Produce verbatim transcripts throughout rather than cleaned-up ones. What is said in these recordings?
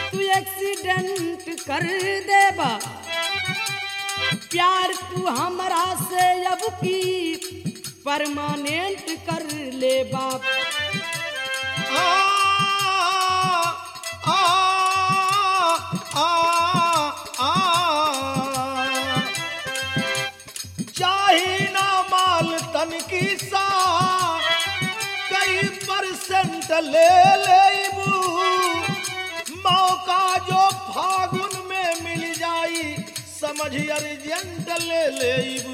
तू एक्सीडेंट कर देबा प्यार तू हमरा से अब की परमानेंट कर ले बाप। आ आ आ आ चाही ना माल तन की सा कई परसेंट ले लेबू मौका जो फागुन में मिल जाई समझ अर्जेंट ले लेबू।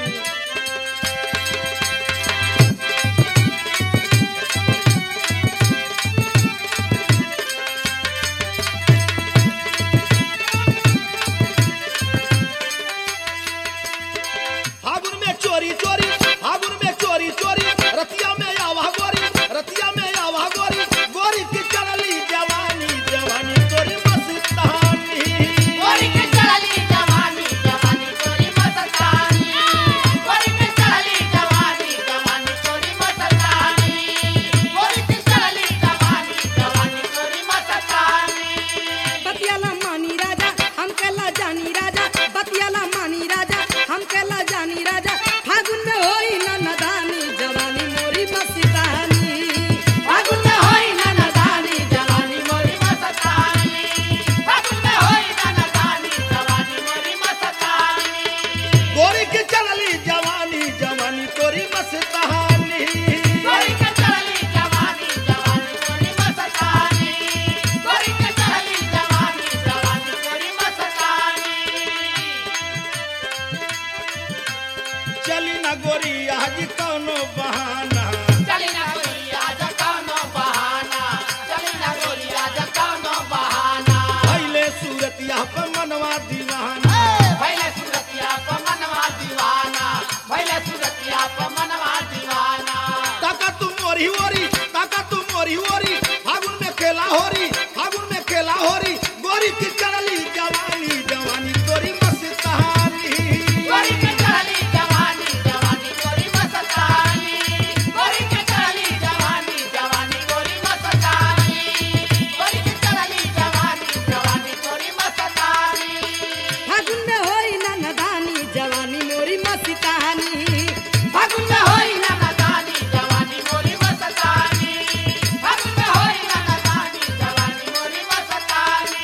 फागुन में चोरी चोरी फागुन में चोरी चोरी रतिया में आवा गोरी रतिया में आवा गोरी गोरी की चढ़ली जवानी जवानी तोरी मस्तानी गोरी के चढ़ली जवानी जवानी तोरी मस्तानी गोरी के चढ़ली जवानी जवानी तोरी मस्तानी गोरी के चढ़ली जवानी जवानी तोरी मस्तानी। बतियाला मानी राजा हम कहला जानी राजा बतियाला मानी राजा हम कहला जानी राजा फागुन में होई ना नदानी जवानी मोरी मस्तानी। फागुन में होई ना नदानी जवानी मोरी मस्तानी फागुन में होई ना नदानी जवानी मोरी मस्तानी। गोरी की चढ़ली जवानी जवानी तोरी मस्तानी गोरी के चढ़ली जवानी जवानी तोरी मस्तानी गोरी के चढ़ली जवानी जवानी तोरी मस्तानी। चली ना गोरी आज कौनो बहाना चली ना गोरी आज कौनो बहाना चली ना गोरी आज कौनो बहाना। भइले सूरतिया पे मनवा दीवाना भैले सूरतिया पर मनवा दीवाना भैले सूरतिया पर मनवा दीवाना। ताका तू मोरी ओरी ताका तू मोरी ओरी फागुन में खेला होरी फागुन में खेला होरी गोरी की चढ़ली जवानी जवानी तोरी मस्तानी गोरी के चढ़ली जवानी जवानी तोरी मस्तानी गोरी के चढ़ली जवानी जवानी तोरी मस्तानी गोरी के चढ़ली जवानी जवानी तोरी मस्तानी। फागुन में होई ना नदानी जवानी मोरी मस्तानी। फागुन में होई ना नदानी जवानी मोरी मस्तानी फागुन में होई ना नदानी जवानी मोरी मस्तानी।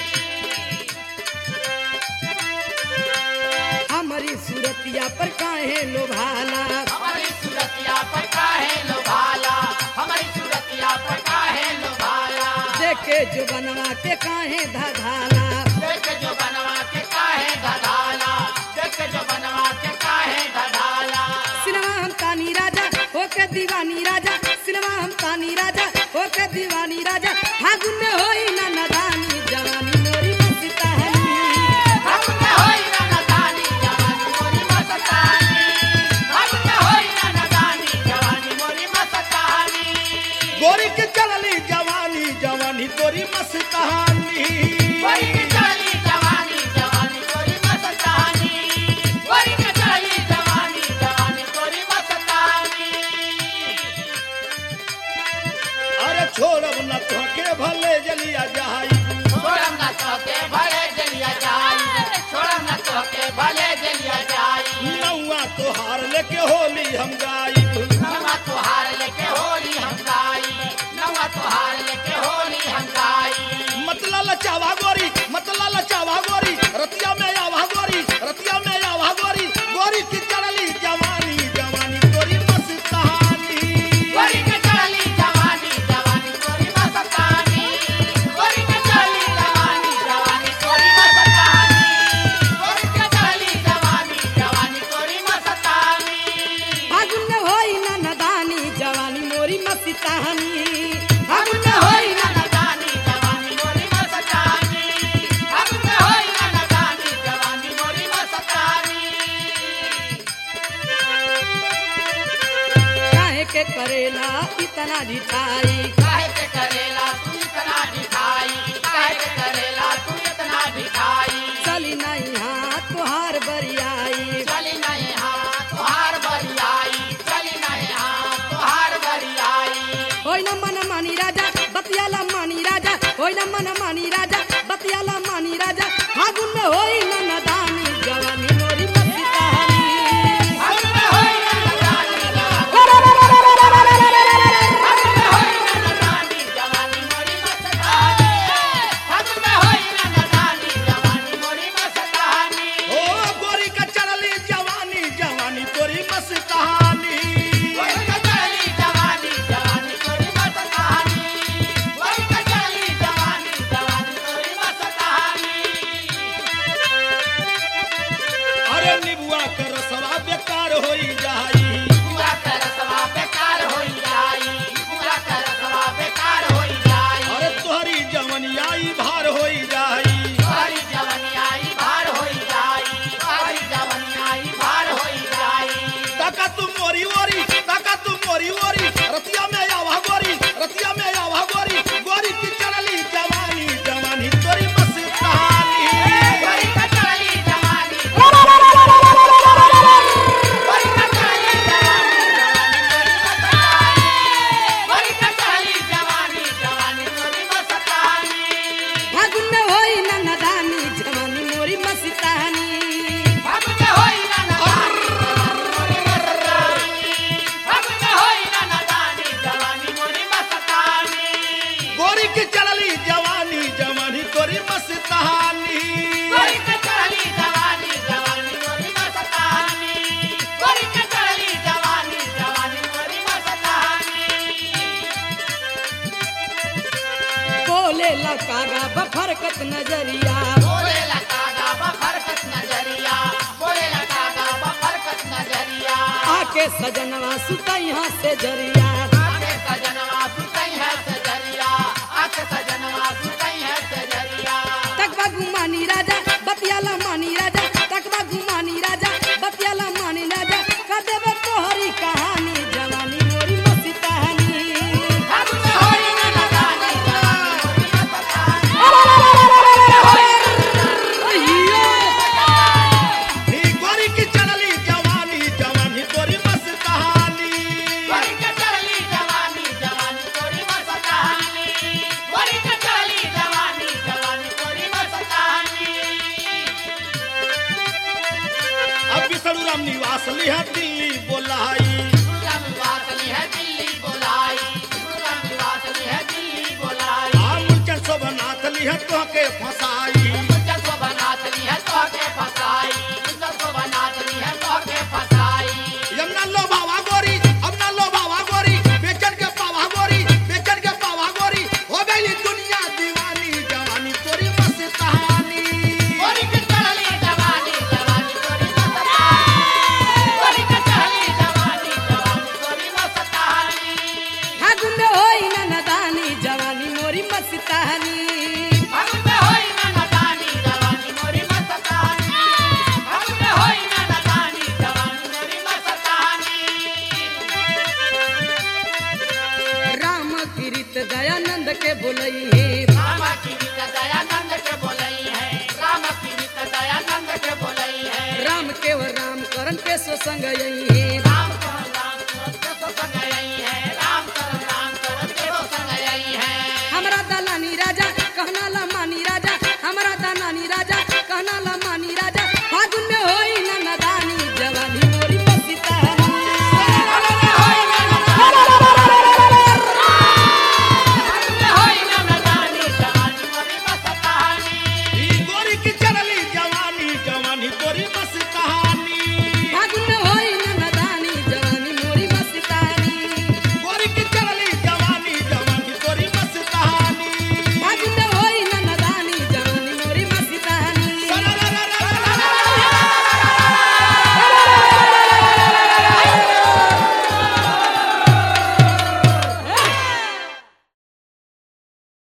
हमारी सूरतिया पर काहे लोभाला हमारी सूरतिया पर काहे लोभाला हमारी सूरतिया पर काहे लोभाला। देखे जो बनवा के काहे धाधाला देख जो बनवा के काहे धधाला देख जो बनवा के काहे धधाला। सिनेमा हम तानी राजा होके दीवानी राजा सिनेमा हम तानी राजा होके दीवानी राजा फागुन में होई ना नदानी जवानी मोरी मस्तानी। फागुन में होई ना नदानी जवानी मोरी मस्तानी फागुन में होई ना नदानी जवानी मोरी मस्तानी। गोरी की चढ़ली जवानी जवानी तोरी मस्तानी गोरी के चढ़ली जवानी जवानी तोरी मस्तानी गोरी के चढ़ली जवानी जवानी तोरी मस्तानी। अरे छोड़ब न तोके भले जलिया जाई छोड़म ना तोके भले जलिया जाई छोड़म ना तोके भले जलिया जाई। नौआ तोहार लेके होली हम गाई नवा तोहार लेके होली हम गाई नवा तोहार लेके होली हम गाई। मतला लचावा गोरी मतला लचावा गोरी रतिया में आवा गोरी रतिया में आवा गोरी गोरी की चढ़ली जवानी जवानी तोरी मस्तानी गोरी के चढ़ली जवानी जवानी तोरी मस्तानी गोरी के चढ़ली जवानी जवानी तोरी मस्तानी गोरी के चढ़ली जवानी जवानी तोरी मस्तानी। फागुन में होई ना नदानी जवानी मोरी मस्तानी। फागुन में होई ना नदानी जवानी मोरी मस्तानी फागुन में होई ना नदानी जवानी मोरी मस्तानी। काहे के करेला इतना ढिठाई काहे के करेला तू इतना ढिठाई काहे के करेला तू इतना ढिठाई। चली नहीं हाथ तोहार बरियाई चली नहीं हाँ तुहार बरियाई चली नहीं हाँ तुहार बरियाई। होई ना मन मानी राजा बतियाला मानी राजा होई ना मन मानी राजा बतियाला मानी राजा फागुन में होई न नदानी जवानी मोरी मस्ती कहानी फागुन में होई न नदानी जवानी फागुन में होई न नदानी जवानी मोरी मस्तानी फागुन में होई न नदानी जवानी मोरी मस्तानी ओ गोरी का चढ़ली जवानी जवानी तोरी मस्त कहानी गोरी का चढ़ली जवानी जवानी तोरी मस्तानी गोरी का चढ़ली जवानी जवानी तोरी मस्तानी अरे निबुआ कर सवा बेकार होई जाई पूरा कर सवा बेकार होई जाई पूरा कर सवा बेकार होई जाई अरे तोहरी जवनियाई भार होई जाई हरी जवनियाई भार होई जाई हरी जवनियाई भार होई जाई तका तू मोरी ओरी तका तू मोरी ओरी रतिया में आवा गोरी रतिया में आवा गोरी गोरी की चढ़ली जवानी जवानी तोरी मस्त कहानी गोरी का चढ़ली जवानी गोरी का चढ़ली जवानी गोरी का चढ़ली जवानी जवानी तोरी मस्तानी फागुन में होई न नदानी जवानी मोरी मस्ती कहानी फागुन में होई न नदानी जवानी मोरी मस्तानी फागुन में होई न नदानी जवानी मोरी मस्तानी गोरी की चढ़ली जवानी जवानी तोरी मस्त कहानी गोरी का चढ़ली जवानी जवानी मोरी मस्तानी गोरी का चढ़ली जवानी जवानी मोरी मस्तानी बोले लकागा बफरकत नजरिया बोले लकागा बफरकत नजरिया बोले लकागा बफरकत नजरिया आके सजनवा सुतैहा से जरिया आके सजनवा सुतई है सजरिया आके सजनवा सुतई है सजरिया तकवा गुमानी राजा बतियाला मानी राजा तकवा गुमानी राजा बतियाला मानी राजा का देवे तोहरी कहानी जवानी मोरी मस्ती कहानी फागुन में होई न नदानी जवानी मोरी मस्तानी अहियो नी गोरी की चढ़ली जवानी जवानी तोरी मस्त कहानी गोरी का चढ़ली जवानी जवानी तोरी मस्तानी गोरी का चढ़ली जवानी जवानी तोरी मस्तानी अब विष्णु राम निवास लिहा दिल्ली बोलाई सुरम निवासनी है दिल्ली बोलाई सुरम निवासनी है दिल्ली बोलाई आ मुंचन शोभनाथ लिहा तोहके फसाई मुझको को बनातनी है तो के फसाई मुझको को बनातनी है तो के फसाई यमुना लो बावा गोरी अब ना लो बावा गोरी बेचन के पावा गोरी बेचन के पावा गोरी हो गई दुनिया दीवानी जवानी तोरी मस्त कहानी गोरी का चढ़ली जवानी जवानी तोरी मस्तानी गोरी का चढ़ली जवानी जवानी तोरी मस्तानी फागुन में होई न नदानी जवानी मोरी मस्ती कहानी फागुन में होई न नदानी जवानी मोरी मस्तानी फागुन में होई न नदानी जवानी मोरी मस्तानी राम किरित दयानंद के बोलई है राम की रीत दयानंद के बोलई है राम की रीत दयानंद के बोलई है राम केवल राम करन के सो संग यही है